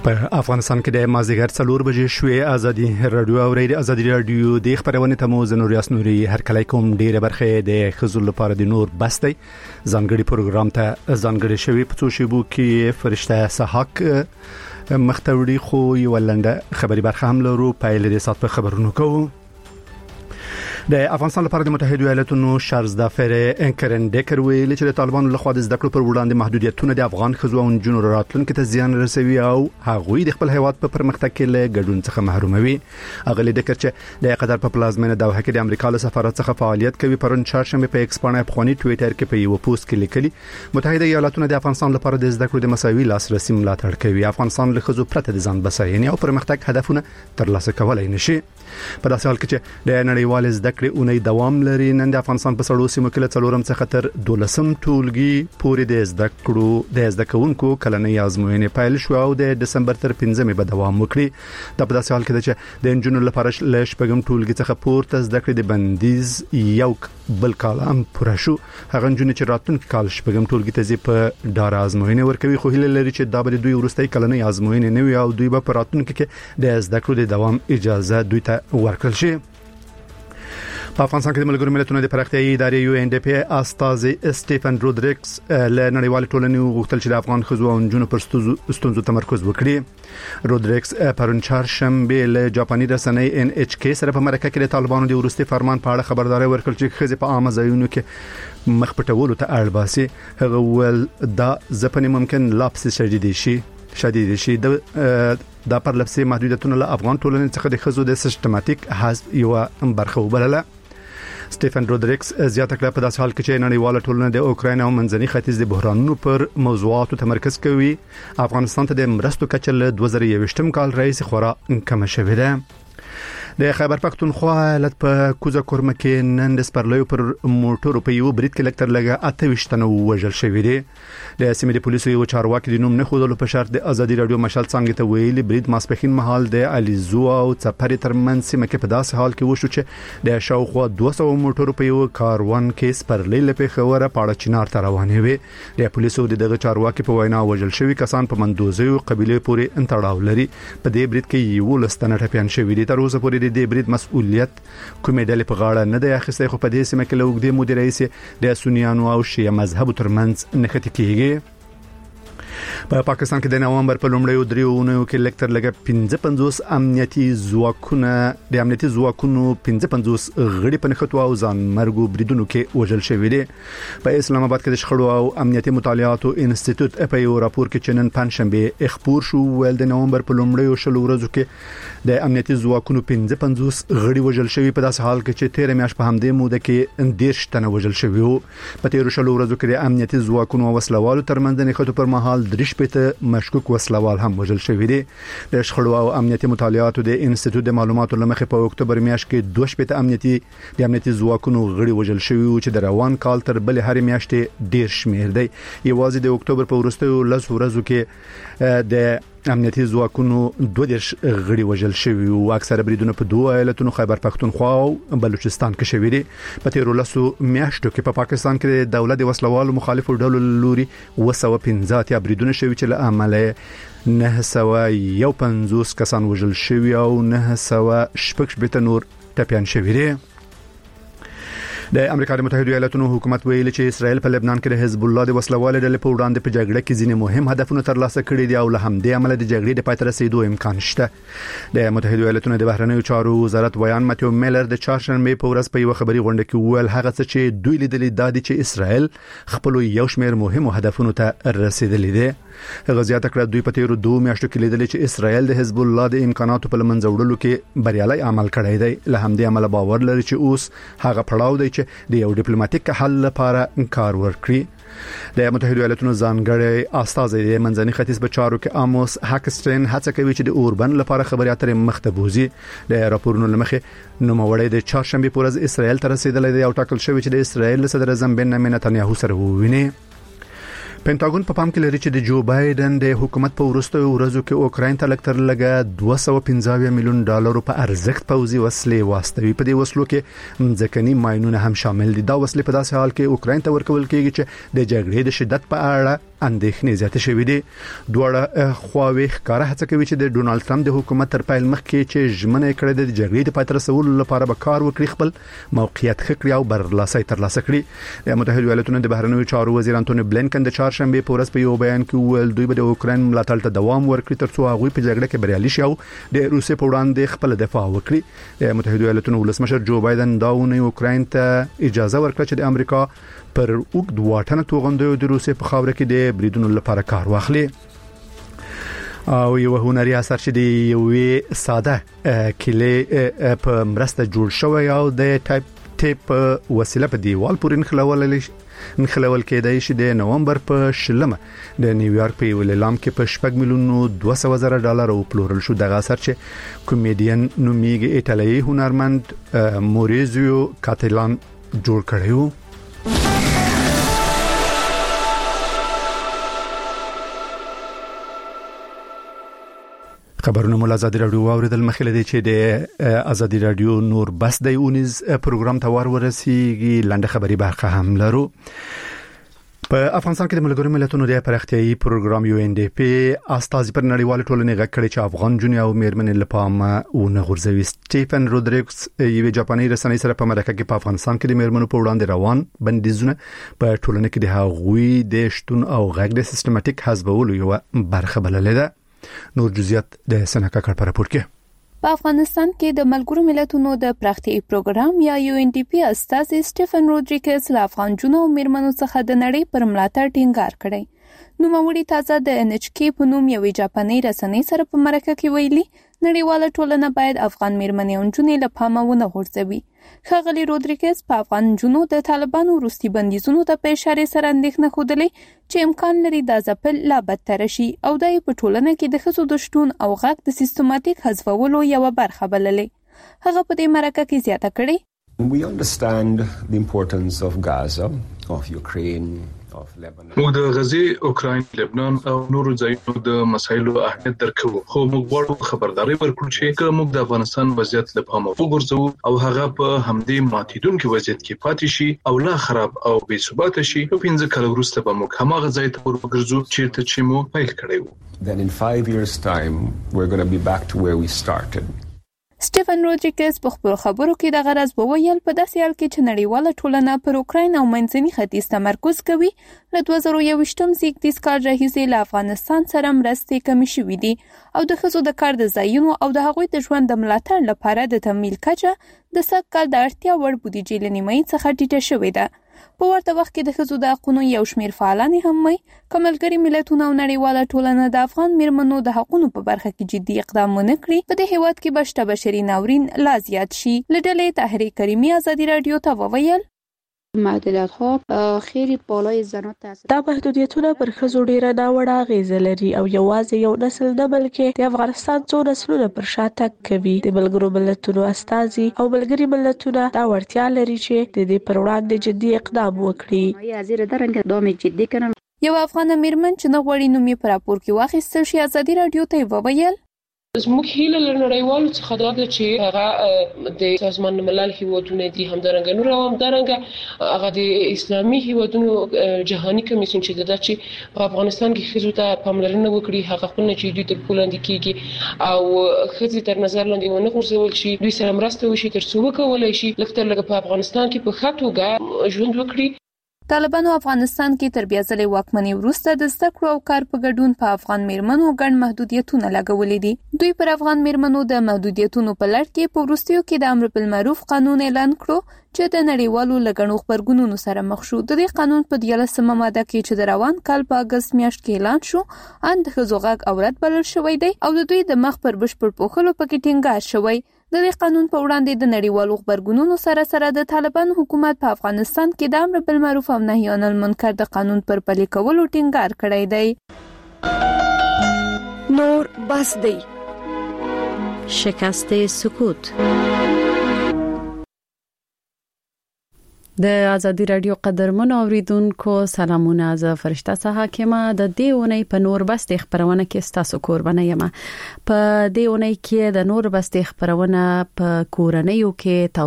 په افغانستان کې د مازیګر 4 بجې شوې ازادي رادیو او ازادي رادیو د خبرونه تمو زنوریاس نوري هر کله کوم ډیره برخه د خزل لپاره د نور بستي ځانګړي پروګرام ته ځانګړي شوی په څو شیبو کې فرشته سحق مختوري خو یو لنډه خبري برخه هم لرو په لري سات په خبرونو کوو د افغانستان لپاره د متحده ایالاتونو شارزدافر انکرن ډیکر ویل چې د طالبانو لخوا د زده کړو پر وړاندې محدودیتونه د افغان خزو او جنونو راتلونکو ته زیان رسوي او هغوی د خپل هیواد په پرمختګ کې له ګډون څخه محروموي. اغلی ډیکر چې د قطر په پلازمینه دوحه کې د امریکا له سفارت څخه فعالیت کوي پرون چهارشنبه په ایکسپانه افغاني ټوئیټر کې په یو پوسټ کې لیکلي متحده ایالاتونو د افغانستان لپاره د زده کړو د مساوي لاسرسي ملاتړ کوي. افغانستان له خزو پرته د ځان بساینې او پرمختګ هدفونه ترلاسه کولای نشي. په داسې حال کې چې د نړیوال زده کړې اونۍ دوام لري نن د افغانستان په سړو سیمو کې له څلورم څخه تر 12 ټولګي پورې د زده کوونکو کلنۍ ازموینې پیل شو او د دسمبر تر 15مې به دوام وکړي. د په داسې حال کې چې د انجونو لپاره له شپږم ټولګي څخه پورته زده کړې د بندیز یو بل کال هم پوره شو. هغه انجونې چې راتلونکي کال شپږم ټولګي ته ځي په ډار ازموینې ورکوي خو هیله لري چې دا به دوی ورستۍ کلنۍ ازموینې نه وي او دوی به په راتلونکي کې د زده کړو د دوام اجازه دوی ته ورکړل شي. په افغانستان کې د ملګرو ملتونو د پراختیایي ادارې یو ان ډي پی استاذ سټيفن رودریکس له نړیوال ټولنې غوښتل چې د افغان خزو او جنونو پر ستونزو تمرکز وکړي. رودریکس پرون چهارشنبه له جاپاني رسنۍ ان ایچ کی سره په مرکه کې د طالبانو د ورستي فرمان په اړه خبرداري ورکړه چې خزي په عامه ځایونو کې مخ پټولو ته اړ باسي. هغه ول دا ځپنې ممکن لاپس شدید شي د پر لفظي محدودیتونو له افغان ټولنې څخه د خزو د سیستماتیک حذف یو برخه وبلله. سټيفن رودریکس زیاته کړه په داسې حال کې چې نړیواله ټولنه د اوکراین او منځني ختیځ د بحرانونو پر موضوعاتو تمرکز کوي. افغانستان ته د مرستو کچه له 2021 کال رئیس خورا کم شوې ده. د خیبر پختونخوا ایالت په کوزه کورمه کې نن د سپرلیو پر موټرو په یو بریټ کې لکټر لګه 28 تنه وژل شوې دي. د سیمې د پولیسو یو چارواکي د نوم نه خودلو په شرط د ازادي رادیو مشال څنګه ته ویلي بریټ ماسپخین محل د الیزو او چپری ترمن سیمه کې په داسې حال کې وشو چې د شاوخوا 200 موټرو په یو کاروان کې سپرلی لپاره خوره پاړه چنار ته روانې وي. د پولیسو دغه چارواکي په وینا وژل شوی کسان په مندوزي قبيله پورې انتړاو لري. په دې بریټ کې یو لستنه ټپيان شوی دي. تر اوسه پورې د بریټ مسؤلیت کومې ډلې په غاړه نه دی اخیسته خو په دې سیمه کې لوګدي مدیر رئیس د سنیانو او شیعه مذهب ترمنځ نښتې کیږي. په پاکستان کې د نوامبر په لومړیو دریونو کې لکټر لګه 55 امنیتي ځواکونو 55 غړي په نښتو او ځان مرګو بریدونو کې وژل شوی دي. په اسلام آباد کې د شخړو او امنیتي مطالعاتو انسټیټیوټ په یو راپور کې چنن پنځشنبه اخبار شو ول د نوامبر په لومړیو شلو ورځو کې د امنیتي ځواکونو 55 غړي وژل شوی په داسې حال کې چې 13 میاشتې په همدې موده کې 10 تنه وژل شوی وو. په تیر شلو ورځو کې د امنیتي ځواکونو او وسلوالو ترمنځ نښتو پر مهال درش پته مشکوک وسلوال هم وژل شوی دي. د شخړو او امنیتي مطالعاتو د انسټیټیوټ د معلوماتو لمخې په اکتوبر میاشت کې 2 پته امنیتي ځواکونو غړي وژل شوی او چې د روان کال تر بل هر میاشتې ډیر شمیر دی. یوازې د اکتوبر په وروستیو لس ورځو کې د امنیتي ځواکونو 22 غړي وژل شوی او اکثره بریدونه په دوه ایالتونو خیبر پختونخوا او بلوچستان کې شوی دي. په تیر لسو میاشتو کې په پاکستان کې د دولت وسلوالو مخالفو ډلو لوري 215 بریدونه شوی چې له عمله 951 کسان وژل شوی او 916 نور ټپيان شوی دي. د امریکا د متحده ایالاتونو حکومت ویلي چې اسرائیل په لبنان کې د حزب الله د وسلوال ډلې په وړاندې په جګړه کې ځینې مهم هدفونه ترلاسه کړي دي او له همدې عمل د جګړې د پای ته رسیدو امکان شته. د متحده ایالاتونو د بهرنیو چارو وزارت ویان ماتیو میلر د چهارشنبه په ورځ په یو خبري غونډه کې وویل هغه څه چې دوی لیدلې دا دي چې اسرائیل خپل یو شمېر مهم هدفونو ته رسیدلی دي. هغه زیاته کړه دوی په تیر 2 میاشتو کې لیدل چې اسرائیل د حزب الله د امکاناتو په لمنځه وړلو کې بریالي عمل کړی دی. له همدې عمل باور لري چې اوس هغه پړاو دی چې د یو ډیپلوماټیک حل لپاره کار وکړي. د متحده ایالاتونو ځانګړی استاذ د منځني ختیځ په چارو کې اموس هاکسټین هڅه کوي چې د اوربن لپاره خبري اترې مخته بوزي. د راپورونو لمخې نوموړی د چهارشنبه په ورځ اسرائیل ته رسیدلی دی او ټاکل شوی چې د اسرائیل صدر اعظم بنیامین نتنیاهو سره وویني. پینټاګون په پام کې لري چې د جو بایدن د حکومت په وروستیو ورځو کې اوکراین ته لکټر لګه 215 میلیون ډالر په ارزښت پوځي وسلې واستوي. په دې وسلو کې ځکهني ماينونه هم شامل دي. دا وسلې په داسې حال کې اوکراین ته ورکول کېږي چې د جګړې د شدت په اړه اندېښنې زیاتې شوې دي. دوړه خواوې ښکارا هڅه کوي چې د ډونالد ټرمپ د حکومت تر پیل مخکې چې ژمنه کړې د جګړې د پاتې رسولو لپاره به کار وکړي، خپل موقعیت خکړي او برلاسي ترلاسه کړي. د متحده ایالاتونو د بهرنیو چارو وزیر انټونی بلینکن د چهارشنبه په ورځ په یو بیان کې وویل دوی به د اوکراین ملاتړ ته دوام ورکړي ترڅو هغوی په جګړه کې بریالي شي او د روسیې په وړاندې خپل دفاع وکړي. د متحده ایالاتونو ولسمشر جو بایدن دا ونی اوکراین ته اجازه ورکړه چې د امریکا پر اوږد واټن توغندیو د روسیې په خاوره کې د بریدونو لپاره کار واخلي. او یو هنري اثر چې د یوې ساده کلی په مرسته جوړ شوی او د ټیپ وسیله په دیوال پورې نخلول کېدای شي د نومبر په 10 د نیویارک په یو لیلام کې په 4 میلیون $200,000 وپلورل شو. دغه اثر چې کومیډین نومیږي ایټالیایی هنرمند موریزیو کاتلان جوړ کړی و. خبرونه مول ازادي رادیو اوریدل مخاله دي چې د ازادي رادیو نور بس د اونیز پروګرام ته ورسیږي. لنډه خبري برخه هم لرو. په افغانستان کې د ملګرو ملتونو د پرختیايي پروګرام UNDP استازي پر نړیوال ټولنې غږ کړي چې افغان جنۍ او میرمنې لپاره ونه غورځوي. سټيفن رودریګز یو جاپاني رسنۍ سره په امریکا کې په افغانستان کې د میرمنو په وړاندې روان بندیزونه په ټولنه کې د هغوی د شتون او غږ د سیستماتیک حذفولو یو برخه بللې ده. نور جزئیات د سنکا کار پر راپور کې. په افغانستان کې د ملګرو ملتونو د پرختیايي پروګرام یا UNDP استازي سټيفن رودریګز له افغان جنو او میرمنو څخه د نړۍ پر ملاتړ ټینګار کړی. نوموړي تازه د NHK په نوم یوې جاپاني رسنۍ سره په مرکه کې ویلي نړیواله ټولنه باید افغان میرمنې او نجونې له پامه ونه غورځوي. ښاغلي رودریګز په افغان جنو د طالبانو وروستي بندیزونو ته په اشاره سره اندېښنه ښودلې چې امکان لري دا ځپل لا بدتر شي او دا په ټولنه کې د ښځو د شتون او غږ د سیستماتیک حذفولو یو برخه بللې. هغه په دې مرکه کې زیاته کړې We understand the importance of Gaza, of Ukraine, of Lebanon. موږ د غزې، اوکراین، لبنان او نورو ځایونو د مسایلو اهمیت درکو، خو موږ غواړو خبرداري ورکړو چې که موږ د افغانستان وضعیت له پامه وغورځو او هغه په همدې ماتیدونکو وضعیت کې پاتې شي او لا خراب او بې ثباته شي، نو 15 کال وروسته به موږ هماغه ځای ته ورګرځو چیرته چې موږ پیل کړی وو. Then in 5 years time we're going to be back to where we started. سټيفن رودریګز په خپل خبرو کې د غرض وویل په داسې حال کې چې نړیواله ټولنه پر اوکراین او منځني ختیځ تمرکز کوي، له 2021 زیږدیز کال راهیسې له افغانستان سره مرستې کمې شوې دي او د ښځو د کار د ځایونو او د هغوی د ژوند د ملاتړ لپاره د تمویل کچه د سږ کال د اړتیا وړ بودیجې له نیمایي څخه ټیټه شوې ده. په ورته وخت کې د ښځو د حقوقو یو شمېر فعالان هم وایي که ملګري ملتونه او نړیواله ټولنه د افغان میرمنو د حقوقو په برخه کې جدي اقدام ونه کړي، په دې هیواد کې به شته بشري ناورین لا زیات شي. له ډلې طاهره کریمي ازادي رادیو ته وویل محدودیت‌ها خیلی بالای زنان تاثیر. دا محدودیتونه پر ښځو ډیره ناوړه اغیزه لري او یوازې یو نسل نه بلکې د افغانستان څو نسلونه پر شا تګ کوي. د ملګرو ملتونو استازي او ملګري ملتونه دا وړتیا لري چې د دې پر وړاندې جدي اقدام وکړي. حاضر درنګ دوام جدي کړم. یو افغان میرمن چې نه غوړي نوم یې پر راپور کې واخیستل شي ازادي رادیو ته وویل زموږ هیله له نړیوالو څخه دا ده چې هغه د سازمان ملل هیوادونه دي همدارنګه نور او همدارنګه هغه د اسلامي هیوادونو جهاني کمیسیون چې دا چې په افغانستان کې ښځو ته پاملرنه وکړي، هغه خپل چې دوی تر پولاندې کېږي او ښځې تر نظر لاندې ونه غورځول شي، دوی سره مرسته وشي تر څو وکولای شي لکه لږ په افغانستان کې په ښه توګه ژوند وکړي. طالبانو افغانستان کې تر بیا ځلې واکمنۍ وروسته د زده کړو او کار په ګډون په افغان میرمنو ګڼ محدودیتونه لګولي دي. دوی پر افغان میرمنو د محدودیتونو په لړ کې په وروستیو کې د امر بالمعروف قانون اعلان کړو چې د نړیوالو لګڼو خبرګونونو سره مخ شو. د دې قانون په 13مه ماده کې چې د روان کال په اگست میاشت کې اعلان شو، ان د ښځو غږ عورت بلل شوی دی او د دوی د مخ پر بشپړ پوښلو پکې ټینګار شوی. د دې قانون په وړاندې د نړیوالو خبرګونونو سره سره د طالبان حکومت په افغانستان کې د امر بالمعروف او نهي عن المنکر د قانون پر پلي کولو ټینګار کړی دی. نور بس دی. شکست سکوت. د ازادي رادیو قدرمنو اوریدونکو سلامونه. زه فرشته حاکمه د دې اونۍ په نور بس خبرونه کې ستاسو قربانه یم. په دې اونۍ کې د نور بس خبرونه په کورنیو کې